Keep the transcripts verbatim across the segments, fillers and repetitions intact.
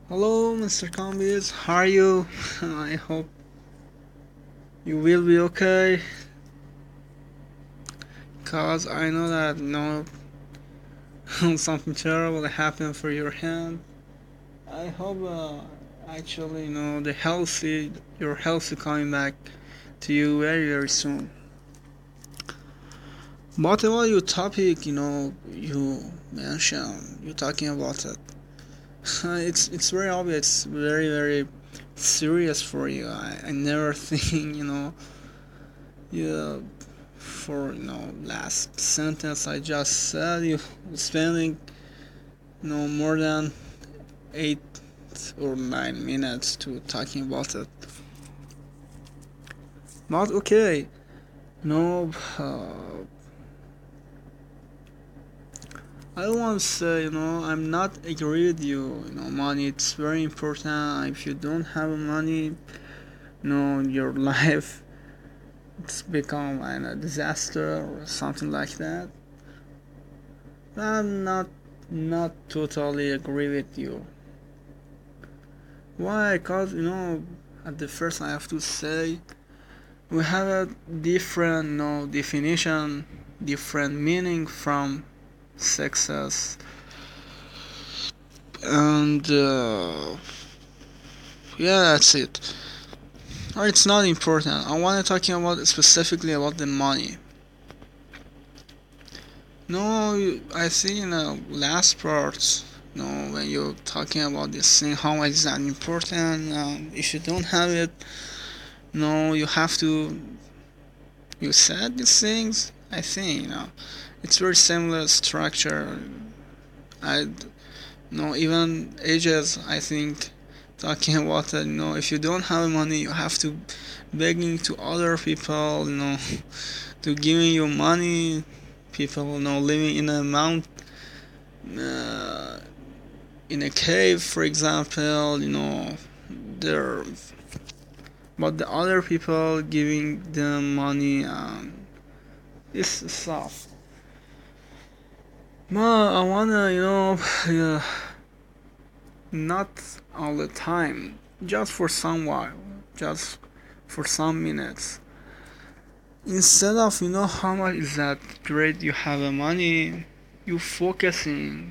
Hello, mister Combis. How are you? I hope you will be okay. Cause I know that you know something terrible happened for your hand. I hope uh, actually you know the healthy, your healthy coming back to you very very soon. But about your topic, you know, you mentioned you talking about it. it's it's very obvious, very very serious for you. I, I never think you know you for you know last sentence I just said you spending you know more than eight or nine minutes to talking about it. But okay, no, uh, I want to say you know I'm not agree with you. You know, money it's very important. If you don't have money, you know your life it's become a disaster or something like that. I'm not not totally agree with you. Why? Cause you know, at the first I have to say we have a different, you know, definition, different meaning from success, and uh, yeah, that's it. Or it's not important. I want to talking about specifically about the money. No, I think in the last part, you know, when you're talking about this thing, how is that important? Um, if you don't have it, no, you have to you said these things. I think you know it's very similar structure. I know even ages. I think talking about that. You know, if you don't have money, you have to begging to other people. You know, to giving you money. People you know living in a mount, uh, in a cave, for example. You know, there, but the other people giving them money. Um, this stuff. Ma, I wanna, you know, yeah, not all the time, just for some while, just for some minutes. Instead of, you know, how much is that great you have a money, you focusing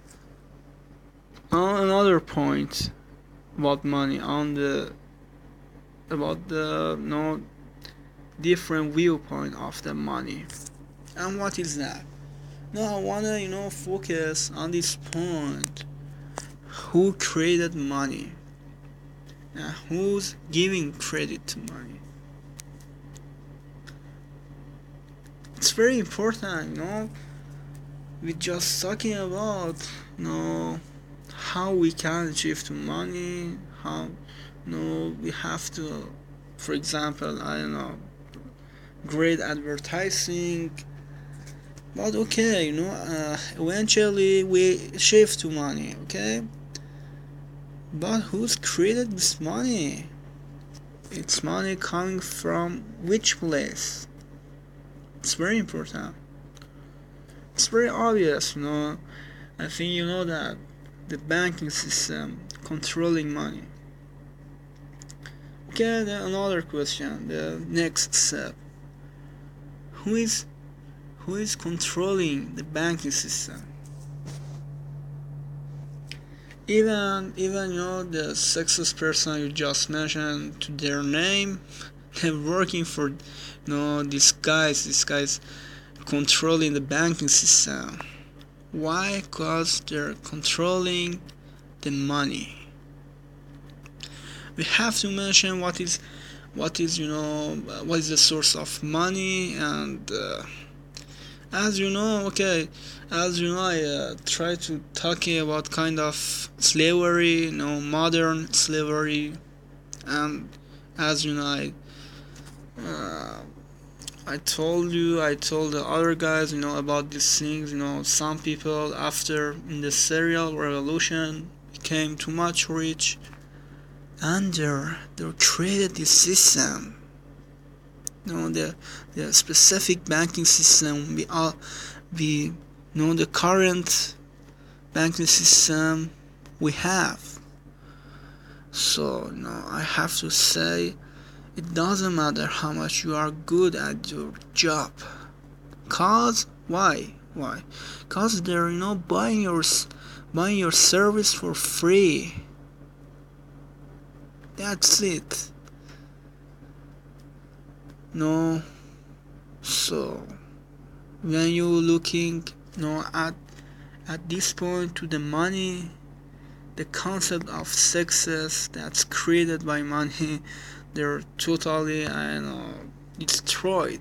on another point about money, on the, about the, you know, different viewpoint of the money. And what is that? No, I wanna, you know, focus on this point. Who created money? Uh, who's giving credit to money? It's very important, you know. We're just talking about, you know, how we can achieve to money. How, you know, we have to, for example, I don't know, great advertising. But okay, you know, uh, eventually we shift to money. Okay, but who's created this money? It's money coming from which place? It's very important. It's very obvious, you know. I think you know that the banking system controlling money. Okay, then another question. The next step. Who is who is controlling the banking system? Even even you know the success person you just mentioned to their name, they're working for you know these guys. These guys controlling the banking system. Why? Because they're controlling the money. We have to mention what is what is you know what is the source of money, and uh, as you know, okay, as you know, I uh, try to talking about kind of slavery, you know, modern slavery, and as you know, I uh, I told you, I told the other guys, you know, about these things. You know, some people after in the serial revolution became too much rich, and they they created this system. You know, the the specific banking system. We all we you know the current banking system we have. So you know, I have to say it doesn't matter how much you are good at your job. Cause why? Why? Cause they're you know buying your buying your service for free. That's it. No. So when you looking you know at at this point to the money, the concept of success that's created by money, they're totally you know destroyed.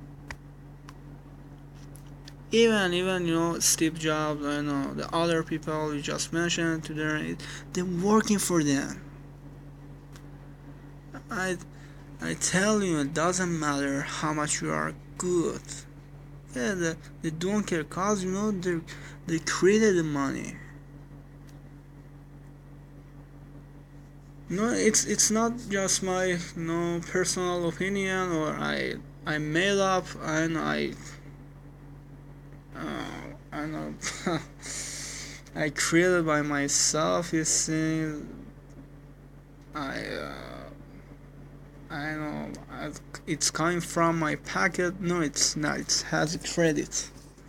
Even even you know Steve Jobs, you know the other people you just mentioned today, they're working for them. I I tell you, it doesn't matter how much you are good. Yeah, they, they don't care cause you know they they created the money. No, it's it's not just my you know personal opinion or I I made up and I uh, I know I created by myself. You see, I uh, I know it's coming from my pocket. No, it's not. It has a credit.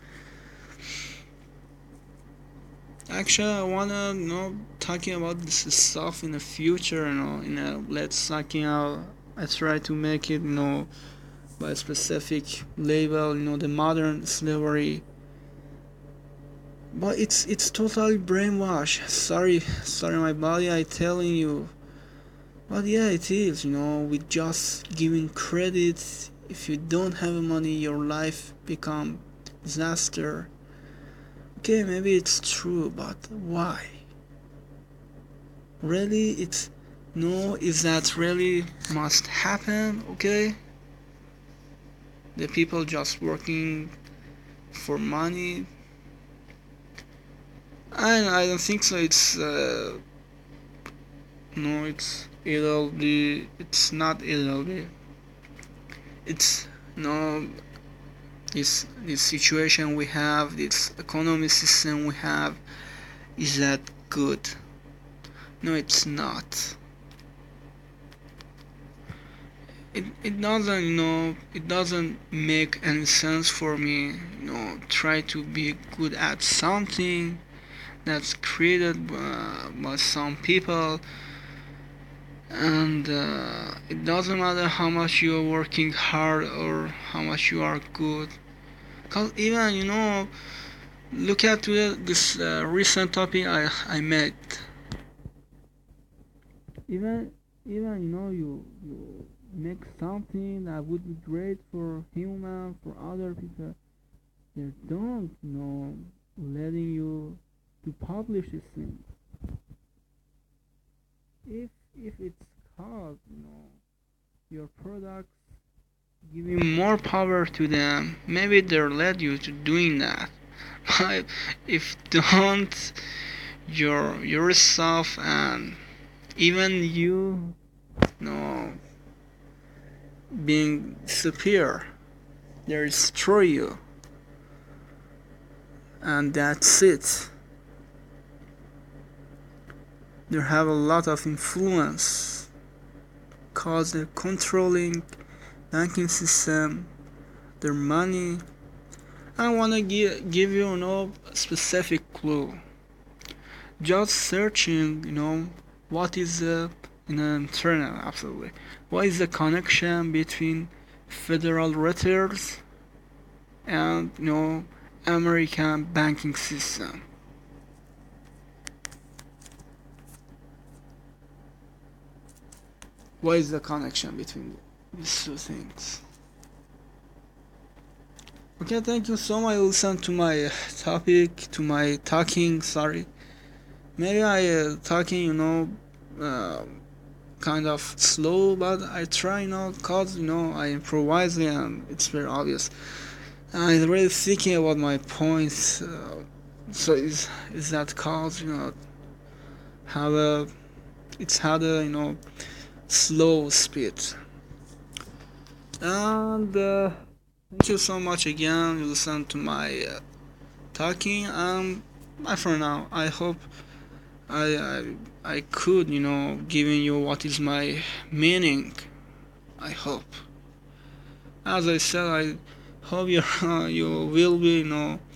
Actually, I wanna you know talking about this stuff in the future. You know, in a let's talking out. I try to make it you know by a specific label. You know, the modern slavery. But it's it's totally brainwashed. Sorry, sorry, my body. I telling you. But yeah, it is. You know, with just giving credit. If you don't have money, your life become disaster. Okay, maybe it's true, but why? Really, it's no. Is that really must happen? Okay, the people just working for money. I I don't think so. It's uh, no, it's it'll be. It's not it'll be. It's no. This this situation we have, this economy system we have, is that good? No, it's not. It it doesn't you know it doesn't make any sense for me. You know, try to be good at something that's created by, by some people, and uh, it doesn't matter how much you are working hard or how much you are good. Cause even you know, look at this uh, recent topic I I made. Even even you know you you make something that would be great for human for other people. They don't you know letting you to publish this thing. If if it's cause you know your products giving more power to them, maybe they'll let you to doing that. But if don't, your yourself and even you, you know, being superior, they destroy you, and that's it. They have a lot of influence, cause they're controlling banking system, their money. I wanna give give you, you know, a specific clue. Just searching, you know, what is the in the internet absolutely. What is the connection between Federal Reserve and you know American banking system? What is the connection between these two things? Okay, thank you so much. Listen to my topic, to my talking. Sorry, maybe I uh, talking, you know, uh, kind of slow, but I try, you know, cause you know I improvise and it's very obvious. I'm really thinking about my points. Uh, so is is that cause you know have a it's had a you know slow speed and. Uh, Thank you so much again. You listen to my uh, talking. Um, bye for now. I hope I, I I could, you know, giving you what is my meaning. I hope. As I said, I hope you you will be, you know,